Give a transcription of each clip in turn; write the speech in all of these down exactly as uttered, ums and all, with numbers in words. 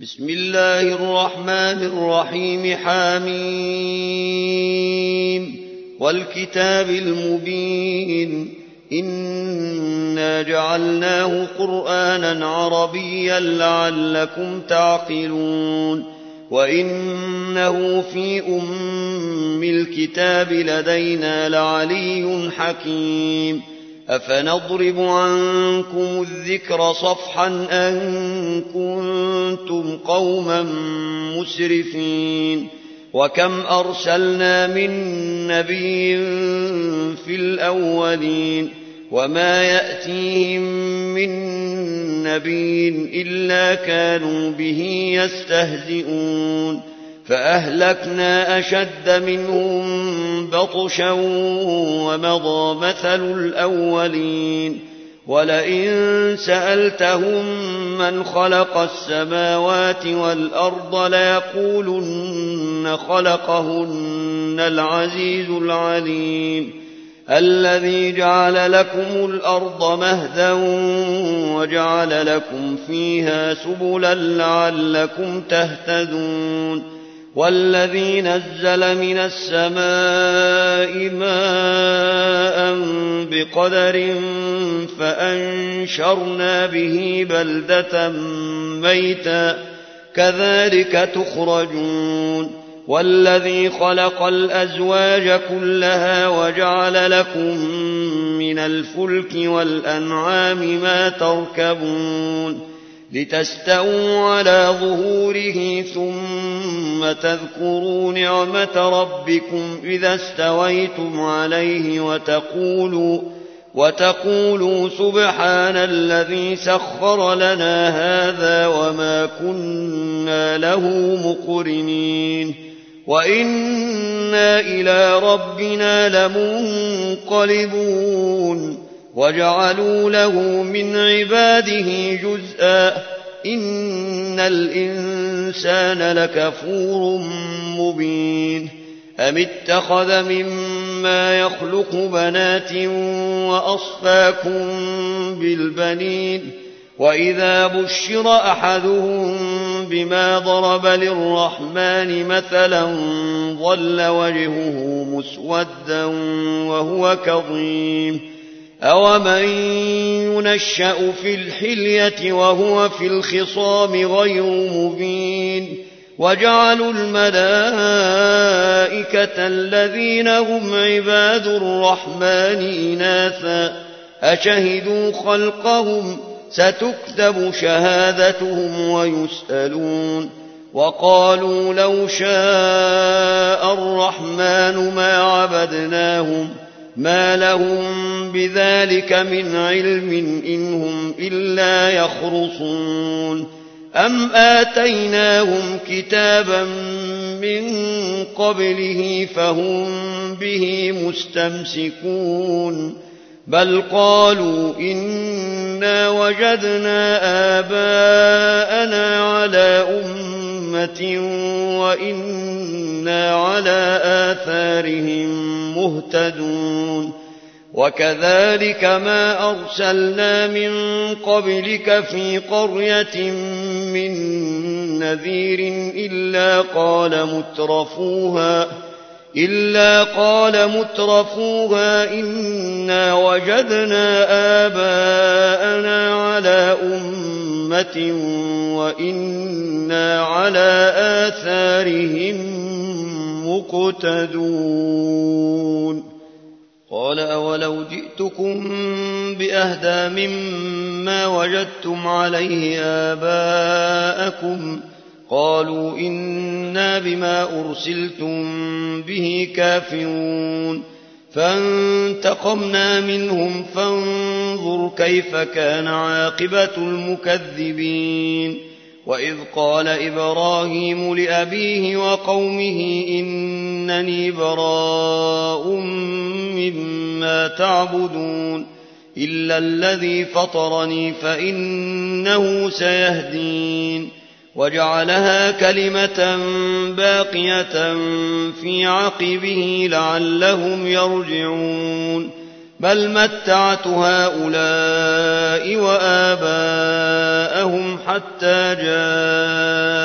بسم الله الرحمن الرحيم. حميم والكتاب المبين إنا جعلناه قرآنا عربيا لعلكم تعقلون وإنه في أم الكتاب لدينا لعلي حكيم. أفنضرب عنكم الذكر صفحا أن كنتم قوما مسرفين. وكم أرسلنا من نبي في الأولين وما يأتيهم من نبي إلا كانوا به يستهزئون. فأهلكنا أشد منهم بطشا ومضى مثل الأولين. ولئن سألتهم من خلق السماوات والأرض ليقولن خلقهن العزيز العليم الذي جعل لكم الأرض مهدا وجعل لكم فيها سبلا لعلكم تهتدون. والذي نزل من السماء ماء بقدر فأنشرنا به بلدة ميتا كذلك تخرجون. والذي خلق الأزواج كلها وجعل لكم من الفلك والأنعام ما تركبون لتستووا على ظهوره ثم تذكروا نعمة ربكم إذا استويتم عليه وتقولوا, وتقولوا سبحان الذي سخر لنا هذا وما كنا له مقرنين وإنا إلى ربنا لمنقلبون. وجعلوا له من عباده جزءا إن الإنسان لكفور مبين. أم اتخذ مما يخلق بنات وأصفاكم بالبنين وإذا بشر أحدهم بما ضرب للرحمن مثلا ظل وجهه مسودا وهو كظيم. أومن ينشأ في الحلية وهو في الخصام غير مبين. وجعلوا الملائكة الذين هم عباد الرحمن إناثا أشهدوا خلقهم ستكتب شهادتهم ويسألون. وقالوا لو شاء الرحمن ما عبدناهم ما لهم بذلك من علم إن هم إلا يخرصون. أم آتيناهم كتابا من قبله فهم به مستمسكون بل قالوا إنا وجدنا آباءنا على أمة وإنا على آثارهم مهتدون. وكذلك ما أرسلنا من قبلك في قرية من نذير إلا قال مترفوها إلا قال مترفوها إنا وجدنا آباءنا على أمة وإنا على آثارهم مقتدون. قال أولو جئتكم بأهدى مما وجدتم عليه آباءكم قالوا إنا بما أرسلتم به كافرون. فانتقمنا منهم فانظر كيف كان عاقبة المكذبين. وإذ قال إبراهيم لأبيه وقومه إنني براء مما تعبدون إلا الذي فطرني فإنه سيهدين. وجعلها كلمة باقية في عقبه لعلهم يرجعون. بل متعت هؤلاء وآباءهم حتى جاءهم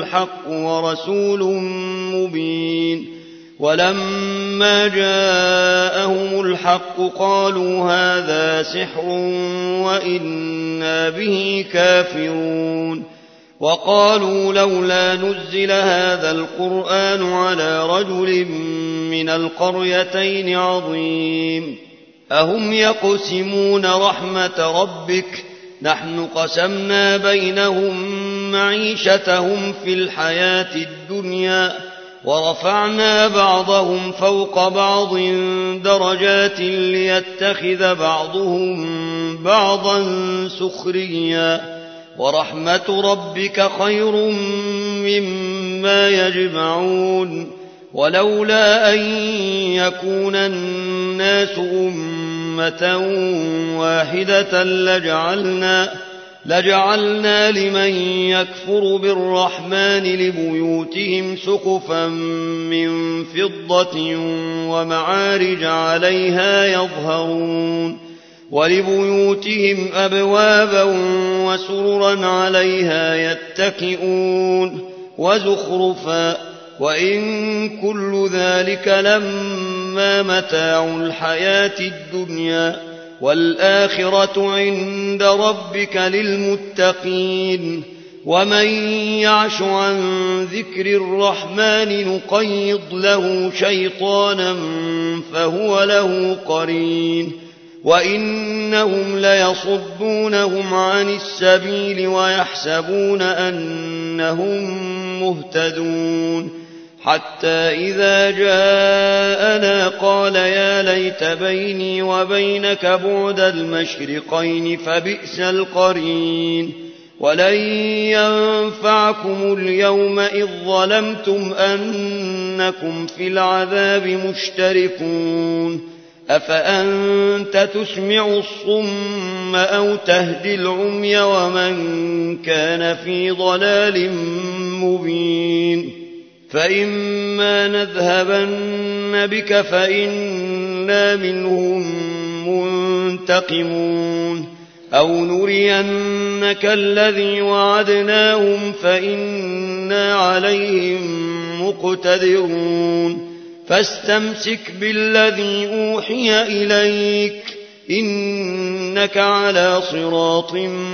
الحق ورسول مبين. ولما جاءهم الحق قالوا هذا سحر وإنا به كافرون. وقالوا لولا نزل هذا القرآن على رجل من القريتين عظيم. أهم يقسمون رحمة ربك نحن قسمنا بينهم معيشتهم في الحياة الدنيا ورفعنا بعضهم فوق بعض درجات ليتخذ بعضهم بعضا سخريا ورحمة ربك خير مما يجمعون. ولولا أن يكون الناس أمة واحدة لجعلنا, لجعلنا لمن يكفر بالرحمن لبيوتهم سقفا من فضة ومعارج عليها يظهرون ولبيوتهم أبوابا وسررا عليها يتكئون وزخرفا وإن كل ذلك لما متاع الحياة الدنيا والآخرة عند ربك للمتقين. ومن يعش عن ذكر الرحمن نقيض له شيطانا فهو له قرين وإنهم ليصدونهم عن السبيل ويحسبون أنهم مهتدون. حتى إذا جاءنا قال يا ليت بيني وبينك بعد المشرقين فبئس القرين. ولن ينفعكم اليوم إذ ظلمتم أنكم في العذاب مشتركون. أفأنت تسمع الصم أو تهدي العمي ومن كان في ضلال مبين. فإما نذهبن بك فإنا منهم منتقمون أو نرينك الذي وعدناهم فإنا عليهم مقتدرون. فاستمسك بالذي أوحي إليك إنك على صراط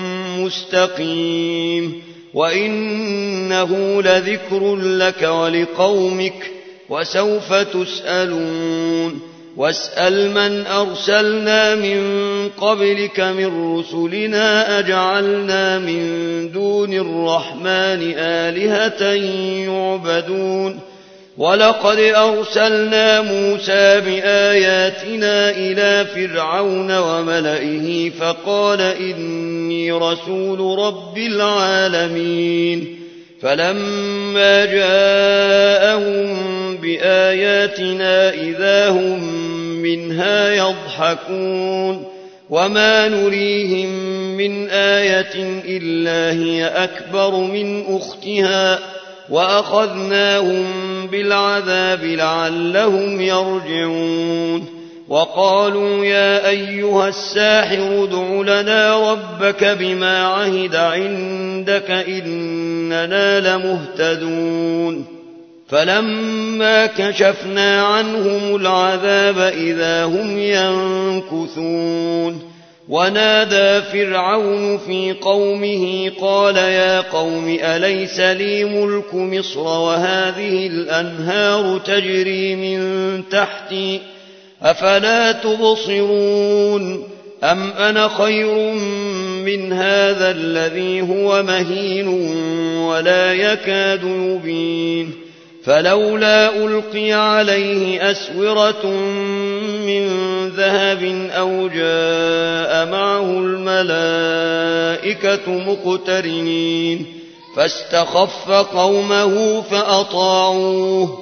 مستقيم وإنه لذكر لك ولقومك وسوف تسألون. واسأل من أرسلنا من قبلك من رسلنا أجعلنا من دون الرحمن آلهة يعبدون. ولقد أرسلنا موسى بآياتنا إلى فرعون وملئه فقال إني رسول رب العالمين. فلما جاءهم بآياتنا إذا هم منها يضحكون. وما نريهم من آية إلا هي أكبر من أختها وأخذناهم بالعذاب لعلهم يرجعون. وقالوا يا أيها الساحر ادع لنا ربك بما عهد عندك إننا لمهتدون. فلما كشفنا عنهم العذاب إذا هم ينكثون. ونادى فرعون في قومه قال يا قوم أليس لي ملك مصر وهذه الأنهار تجري من تحتي أفلا تبصرون أم أنا خير من هذا الذي هو مهين ولا يكاد يبين. فلولا ألقي عليه أسورة من ذهب أو جاء معه الملائكة مقترنين فاستخف قومه فأطاعوه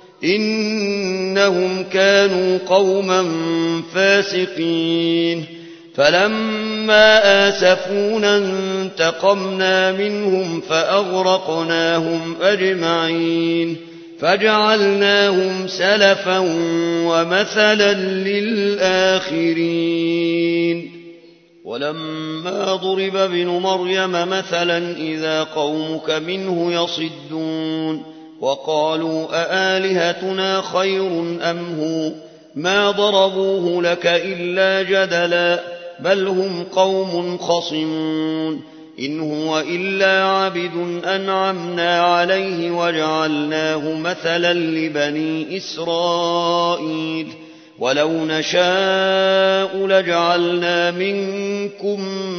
إنهم كانوا قوما فاسقين. فلما آسفونا انتقمنا منهم فأغرقناهم أجمعين فجعلناهم سلفا ومثلا للآخرين. ولما ضرب ابن مريم مثلا إذا قومك منه يصدون وقالوا أآلهتنا خير أم هو ما ضربوه لك إلا جدلا بل هم قوم خصمون إن هو إلا عبد أنعمنا عليه وجعلناه مثلا لبني إسرائيل ولو نشاء لجعلنا منكم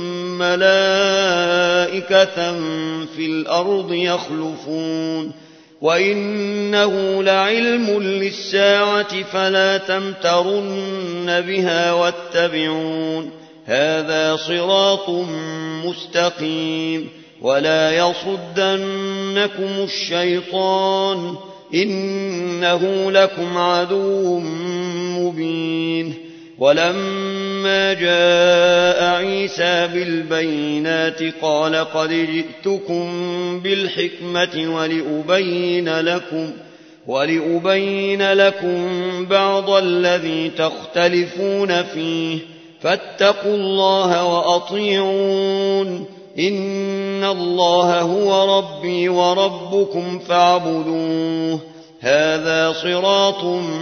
ملائكة في الأرض يخلفون وإنه لعلم للساعة فلا تمترن بها واتبعون هذا صراط مستقيم ولا يصدنكم الشيطان إنه لكم عدو مبين ولما جاء عيسى بالبينات قال قد جئتكم بالحكمة ولأبين لكم ولأبين لكم بعض الذي تختلفون فيه فاتقوا الله وأطيعون إن الله هو ربي وربكم فاعبدوه هذا صراط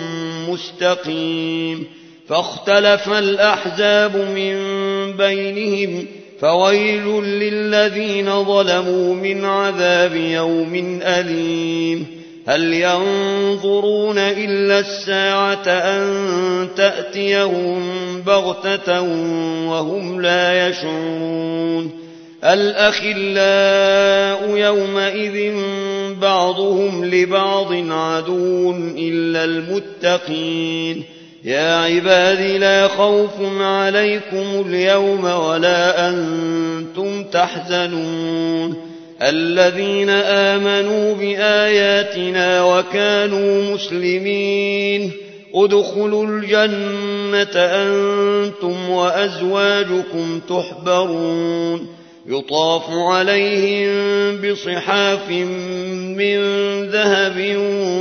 مستقيم فاختلف الأحزاب من بينهم فويل للذين ظلموا من عذاب يوم أليم هل ينظرون إلا الساعة أن تأتيهم بغتة وهم لا يشعرون الأخلاء يومئذ بعضهم لبعض عدو إلا المتقين يا عباد لا خوف عليكم اليوم ولا أنتم تحزنون الذين آمنوا بآياتنا وكانوا مسلمين ادخلوا الجنة أنتم وأزواجكم تحبرون يطاف عليهم بصحاف من ذهب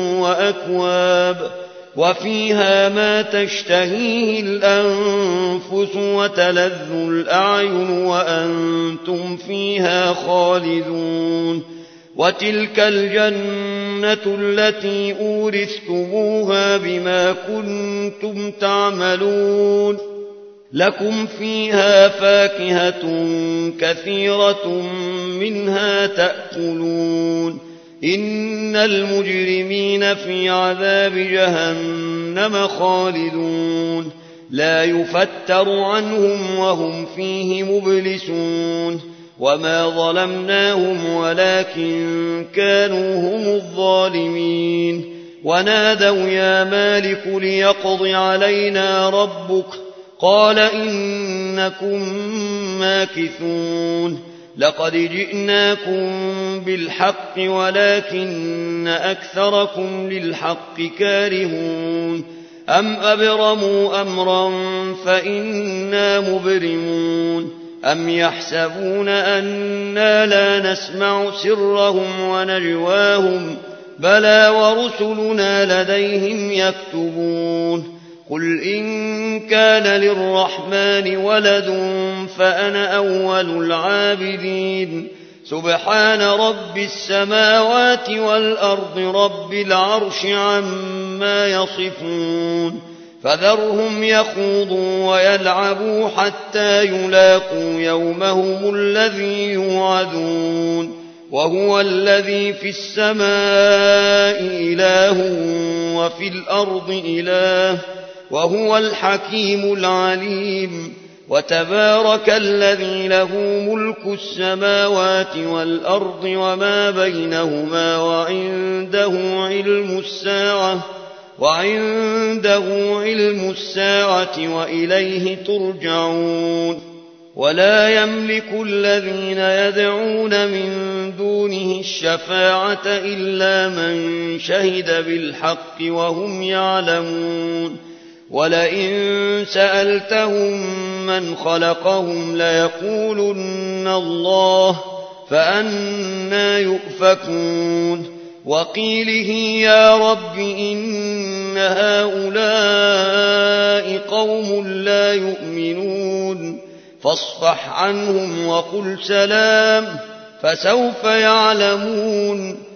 وأكواب وفيها ما تشتهيه الأنفس وتلذ الأعين وأنتم فيها خالدون وتلك الجنة التي أورثتموها بما كنتم تعملون لكم فيها فاكهة كثيرة منها تأكلون إن المجرمين في عذاب جهنم خالدون لا يفتر عنهم وهم فيه مبلسون وما ظلمناهم ولكن كانوا هم الظالمين ونادوا يا مالك ليقض علينا ربك قال إنكم ماكثون لقد جئناكم بالحق ولكن أكثركم للحق كارهون أم أبرموا أمرا فإنا مبرمون أم يحسبون أنا لا نسمع سرهم ونجواهم بلى ورسلنا لديهم يكتبون قل إن كان للرحمن ولد فأنا أول العابدين سبحان رب السماوات والأرض رب العرش عما يصفون فذرهم يخوضوا ويلعبوا حتى يلاقوا يومهم الذي يوعدون وهو الذي في السماء إله وفي الأرض إله وهو الحكيم العليم وتبارك الذي له ملك السماوات والأرض وما بينهما وعنده علم الساعة وعنده علم الساعة وإليه ترجعون ولا يملك الذين يدعون من دونه الشفاعة إلا من شهد بالحق وهم يعلمون ولئن سألتهم من خلقهم ليقولن الله فأنى يؤفكون وقيله يا رب إن هؤلاء قوم لا يؤمنون فاصفح عنهم وقل سلام فسوف يعلمون